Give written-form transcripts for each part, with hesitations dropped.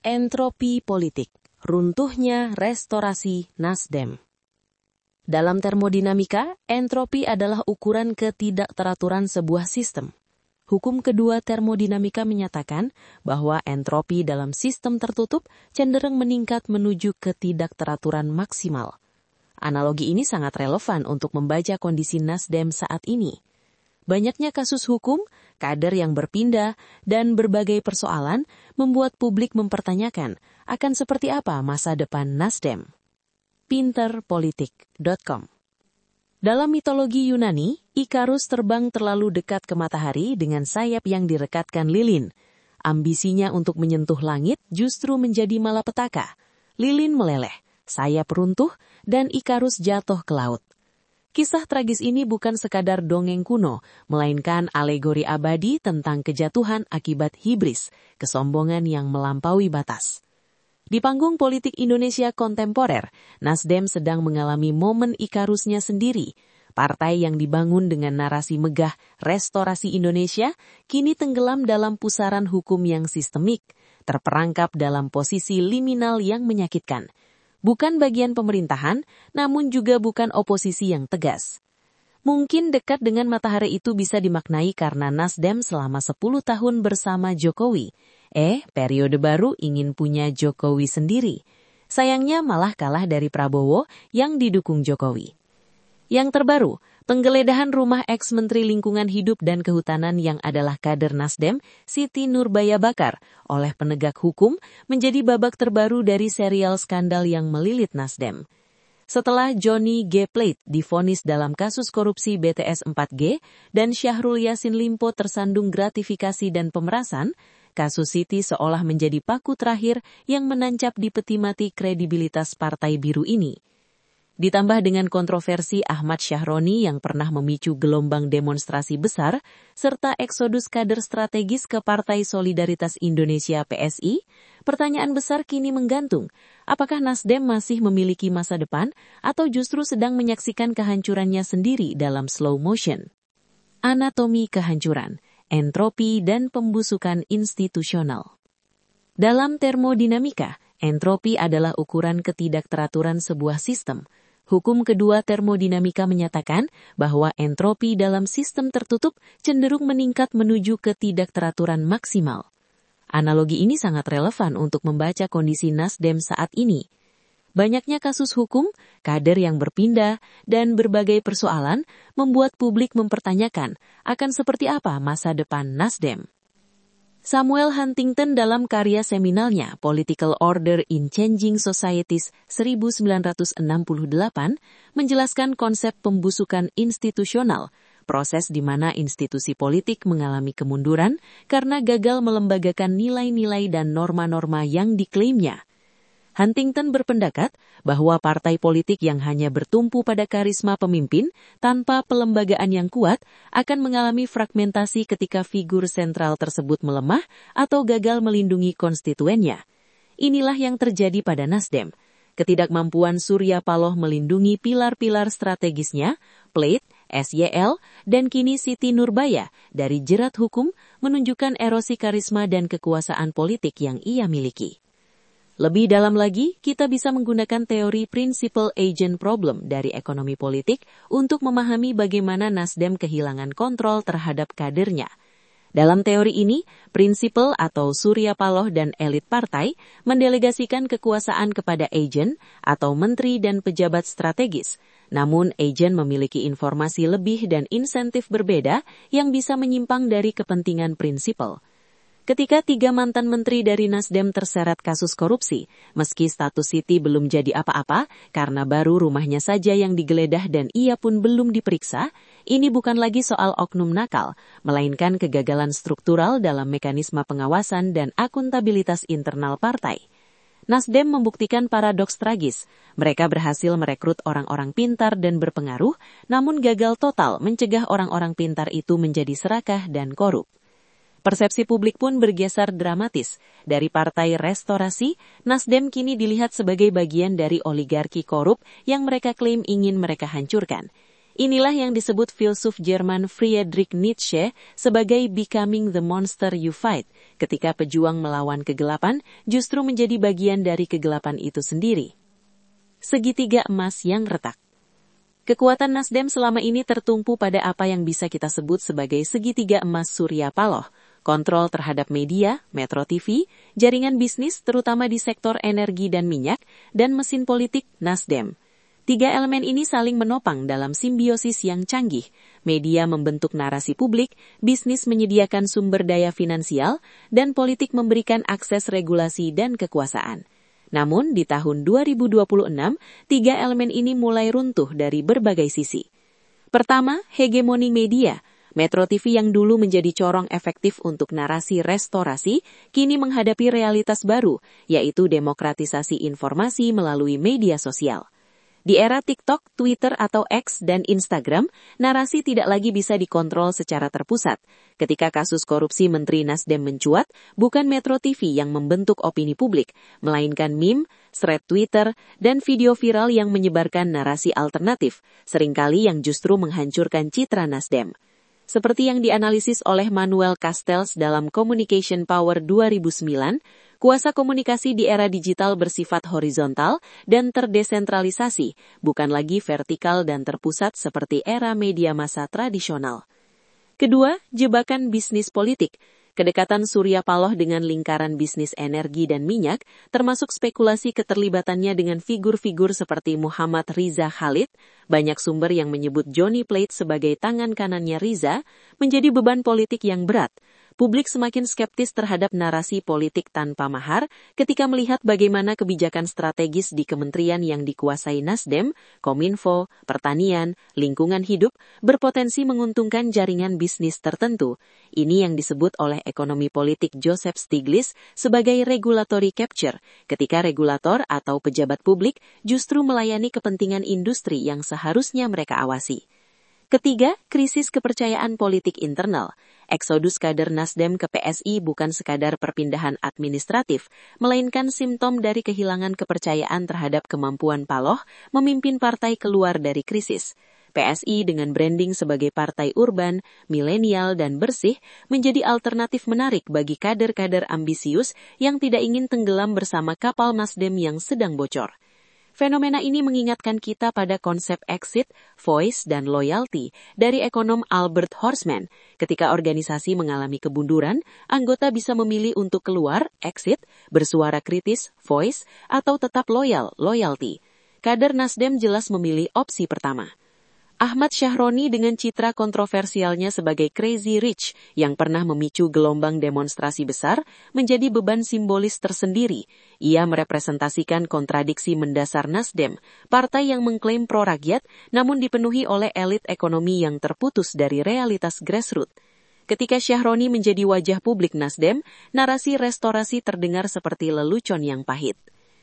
Entropi politik, runtuhnya restorasi Nasdem. Dalam termodinamika, entropi adalah ukuran ketidakteraturan sebuah sistem. Hukum kedua termodinamika menyatakan bahwa entropi dalam sistem tertutup cenderung meningkat menuju ketidakteraturan maksimal. Analogi ini sangat relevan untuk membaca kondisi Nasdem saat ini. Banyaknya kasus hukum, kader yang berpindah, dan berbagai persoalan membuat publik mempertanyakan akan seperti apa masa depan Nasdem. Pinterpolitik.com. Dalam mitologi Yunani, Ikarus terbang terlalu dekat ke matahari dengan sayap yang direkatkan lilin. Ambisinya untuk menyentuh langit justru menjadi malapetaka. Lilin meleleh, sayap runtuh, dan Ikarus jatuh ke laut. Kisah tragis ini bukan sekadar dongeng kuno, melainkan alegori abadi tentang kejatuhan akibat hibris, kesombongan yang melampaui batas. Di panggung politik Indonesia kontemporer, Nasdem sedang mengalami momen Ikarusnya sendiri. Partai yang dibangun dengan narasi megah restorasi Indonesia kini tenggelam dalam pusaran hukum yang sistemik, terperangkap dalam posisi liminal yang menyakitkan. Bukan bagian pemerintahan, namun juga bukan oposisi yang tegas. Mungkin dekat dengan matahari itu bisa dimaknai karena Nasdem selama 10 tahun bersama Jokowi. Periode baru ingin punya Jokowi sendiri. Sayangnya malah kalah dari Prabowo yang didukung Jokowi. Yang terbaru, penggeledahan rumah ex-Menteri Lingkungan Hidup dan Kehutanan yang adalah kader Nasdem, Siti Nurbaya Bakar, oleh penegak hukum menjadi babak terbaru dari serial skandal yang melilit Nasdem. Setelah Johnny G. Plate divonis dalam kasus korupsi BTS 4G dan Syahrul Yassin Limpo tersandung gratifikasi dan pemerasan, kasus Siti seolah menjadi paku terakhir yang menancap di peti mati kredibilitas Partai Biru ini. Ditambah dengan kontroversi Ahmad Syahroni yang pernah memicu gelombang demonstrasi besar, serta eksodus kader strategis ke Partai Solidaritas Indonesia PSI, pertanyaan besar kini menggantung, apakah Nasdem masih memiliki masa depan atau justru sedang menyaksikan kehancurannya sendiri dalam slow motion? Anatomi kehancuran, entropi dan pembusukan institusional. Dalam termodinamika, entropi adalah ukuran ketidakteraturan sebuah sistem. Hukum kedua termodinamika menyatakan bahwa entropi dalam sistem tertutup cenderung meningkat menuju ketidakteraturan maksimal. Analogi ini sangat relevan untuk membaca kondisi Nasdem saat ini. Banyaknya kasus hukum, kader yang berpindah, dan berbagai persoalan membuat publik mempertanyakan akan seperti apa masa depan Nasdem. Samuel Huntington dalam karya seminalnya Political Order in Changing Societies 1968 menjelaskan konsep pembusukan institusional, proses di mana institusi politik mengalami kemunduran karena gagal melembagakan nilai-nilai dan norma-norma yang diklaimnya. Huntington berpendapat bahwa partai politik yang hanya bertumpu pada karisma pemimpin tanpa pelembagaan yang kuat akan mengalami fragmentasi ketika figur sentral tersebut melemah atau gagal melindungi konstituennya. Inilah yang terjadi pada Nasdem. Ketidakmampuan Surya Paloh melindungi pilar-pilar strategisnya, Plate, SYL, dan kini Siti Nurbaya dari jerat hukum menunjukkan erosi karisma dan kekuasaan politik yang ia miliki. Lebih dalam lagi, kita bisa menggunakan teori Principal Agent Problem dari ekonomi politik untuk memahami bagaimana Nasdem kehilangan kontrol terhadap kadernya. Dalam teori ini, prinsipal atau Surya Paloh dan elit partai mendelegasikan kekuasaan kepada agen atau menteri dan pejabat strategis. Namun, agen memiliki informasi lebih dan insentif berbeda yang bisa menyimpang dari kepentingan prinsipal. Ketika 3 mantan menteri dari Nasdem terseret kasus korupsi, meski status Siti belum jadi apa-apa karena baru rumahnya saja yang digeledah dan ia pun belum diperiksa, ini bukan lagi soal oknum nakal, melainkan kegagalan struktural dalam mekanisme pengawasan dan akuntabilitas internal partai. Nasdem membuktikan paradoks tragis. Mereka berhasil merekrut orang-orang pintar dan berpengaruh, namun gagal total mencegah orang-orang pintar itu menjadi serakah dan korup. Persepsi publik pun bergeser dramatis. Dari Partai Restorasi, Nasdem kini dilihat sebagai bagian dari oligarki korup yang mereka klaim ingin mereka hancurkan. Inilah yang disebut filsuf Jerman Friedrich Nietzsche sebagai becoming the monster you fight, ketika pejuang melawan kegelapan justru menjadi bagian dari kegelapan itu sendiri. Segitiga emas yang retak. Kekuatan Nasdem selama ini tertumpu pada apa yang bisa kita sebut sebagai segitiga emas Surya Paloh, kontrol terhadap media, Metro TV, jaringan bisnis terutama di sektor energi dan minyak, dan mesin politik Nasdem. Tiga elemen ini saling menopang dalam simbiosis yang canggih. Media membentuk narasi publik, bisnis menyediakan sumber daya finansial, dan politik memberikan akses regulasi dan kekuasaan. Namun, di tahun 2026, tiga elemen ini mulai runtuh dari berbagai sisi. Pertama, hegemoni media. Metro TV yang dulu menjadi corong efektif untuk narasi restorasi, kini menghadapi realitas baru, yaitu demokratisasi informasi melalui media sosial. Di era TikTok, Twitter atau X, dan Instagram, narasi tidak lagi bisa dikontrol secara terpusat. Ketika kasus korupsi Menteri Nasdem mencuat, bukan Metro TV yang membentuk opini publik, melainkan meme, thread Twitter, dan video viral yang menyebarkan narasi alternatif, seringkali yang justru menghancurkan citra Nasdem. Seperti yang dianalisis oleh Manuel Castells dalam Communication Power 2009, kuasa komunikasi di era digital bersifat horizontal dan terdesentralisasi, bukan lagi vertikal dan terpusat seperti era media massa tradisional. Kedua, jebakan bisnis politik. Kedekatan Surya Paloh dengan lingkaran bisnis energi dan minyak, termasuk spekulasi keterlibatannya dengan figur-figur seperti Muhammad Riza Khalid, banyak sumber yang menyebut Johnny Plate sebagai tangan kanannya Riza, menjadi beban politik yang berat. Publik semakin skeptis terhadap narasi politik tanpa mahar ketika melihat bagaimana kebijakan strategis di kementerian yang dikuasai Nasdem, Kominfo, Pertanian, Lingkungan Hidup, berpotensi menguntungkan jaringan bisnis tertentu. Ini yang disebut oleh ekonomi politik Joseph Stiglitz sebagai regulatory capture, ketika regulator atau pejabat publik justru melayani kepentingan industri yang seharusnya mereka awasi. Ketiga, krisis kepercayaan politik internal. Eksodus kader Nasdem ke PSI bukan sekadar perpindahan administratif, melainkan simptom dari kehilangan kepercayaan terhadap kemampuan Paloh memimpin partai keluar dari krisis. PSI dengan branding sebagai partai urban, milenial, dan bersih menjadi alternatif menarik bagi kader-kader ambisius yang tidak ingin tenggelam bersama kapal Nasdem yang sedang bocor. Fenomena ini mengingatkan kita pada konsep exit, voice, dan loyalty dari ekonom Albert Horsman. Ketika organisasi mengalami kemunduran, anggota bisa memilih untuk keluar, exit, bersuara kritis, voice, atau tetap loyal, loyalty. Kader Nasdem jelas memilih opsi pertama. Ahmad Syahroni dengan citra kontroversialnya sebagai Crazy Rich yang pernah memicu gelombang demonstrasi besar menjadi beban simbolis tersendiri. Ia merepresentasikan kontradiksi mendasar Nasdem, partai yang mengklaim pro-rakyat namun dipenuhi oleh elit ekonomi yang terputus dari realitas grassroots. Ketika Syahroni menjadi wajah publik Nasdem, narasi restorasi terdengar seperti lelucon yang pahit.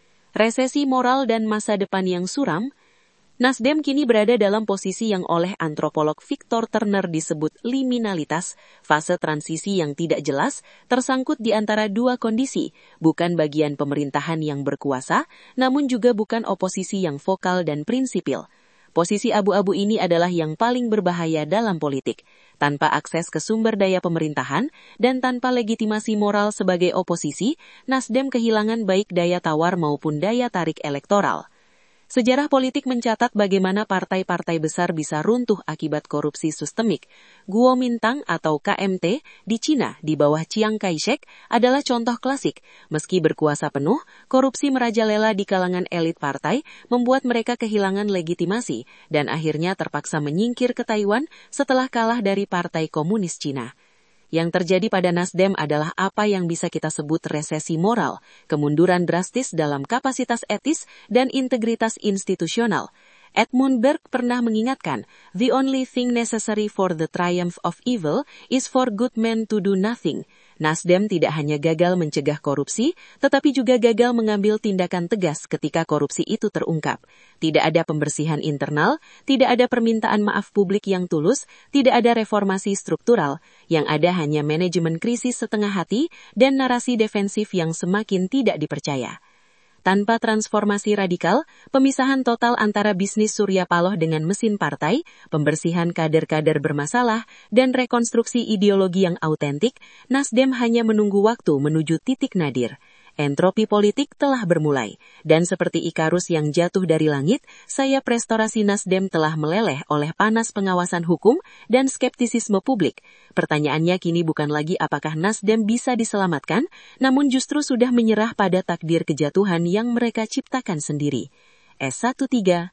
Resesi moral dan masa depan yang suram. Nasdem kini berada dalam posisi yang oleh antropolog Victor Turner disebut liminalitas, fase transisi yang tidak jelas, tersangkut di antara dua kondisi, bukan bagian pemerintahan yang berkuasa, namun juga bukan oposisi yang vokal dan prinsipil. Posisi abu-abu ini adalah yang paling berbahaya dalam politik. Tanpa akses ke sumber daya pemerintahan dan tanpa legitimasi moral sebagai oposisi, Nasdem kehilangan baik daya tawar maupun daya tarik elektoral. Sejarah politik mencatat bagaimana partai-partai besar bisa runtuh akibat korupsi sistemik. Kuomintang atau KMT di Cina di bawah Chiang Kai-shek adalah contoh klasik. Meski berkuasa penuh, korupsi merajalela di kalangan elit partai membuat mereka kehilangan legitimasi dan akhirnya terpaksa menyingkir ke Taiwan setelah kalah dari Partai Komunis Cina. Yang terjadi pada Nasdem adalah apa yang bisa kita sebut resesi moral, kemunduran drastis dalam kapasitas etis dan integritas institusional. Edmund Burke pernah mengingatkan, "The only thing necessary for the triumph of evil is for good men to do nothing." Nasdem tidak hanya gagal mencegah korupsi, tetapi juga gagal mengambil tindakan tegas ketika korupsi itu terungkap. Tidak ada pembersihan internal, tidak ada permintaan maaf publik yang tulus, tidak ada reformasi struktural, yang ada hanya manajemen krisis setengah hati dan narasi defensif yang semakin tidak dipercaya. Tanpa transformasi radikal, pemisahan total antara bisnis Surya Paloh dengan mesin partai, pembersihan kader-kader bermasalah, dan rekonstruksi ideologi yang autentik, Nasdem hanya menunggu waktu menuju titik nadir. Entropi politik telah bermulai, dan seperti Ikarus yang jatuh dari langit, sayap restorasi Nasdem telah meleleh oleh panas pengawasan hukum dan skeptisisme publik. Pertanyaannya kini bukan lagi apakah Nasdem bisa diselamatkan, namun justru sudah menyerah pada takdir kejatuhan yang mereka ciptakan sendiri. S13